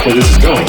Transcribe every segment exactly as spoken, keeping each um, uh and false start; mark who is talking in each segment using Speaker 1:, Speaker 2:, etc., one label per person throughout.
Speaker 1: like where this is going.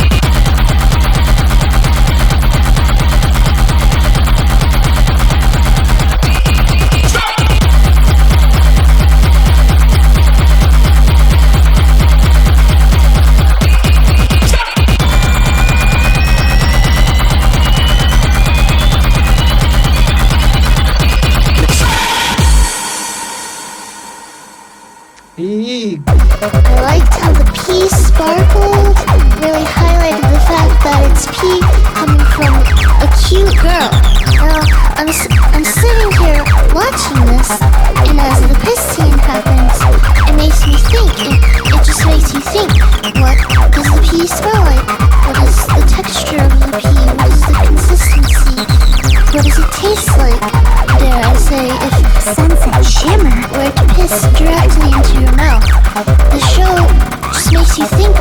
Speaker 2: I liked how the P sparkled, really highlighted the fact that it's P coming from a cute girl. Now, I'm, I'm sitting here watching this, and as the piss scene happens, it makes me think, it, it just makes you think, what does the P smell like? What is the texture of the P? What is the consistency? What does it taste like? Dare I say, if Sunset Shimmer were to piss directly into your mouth? The show just makes you think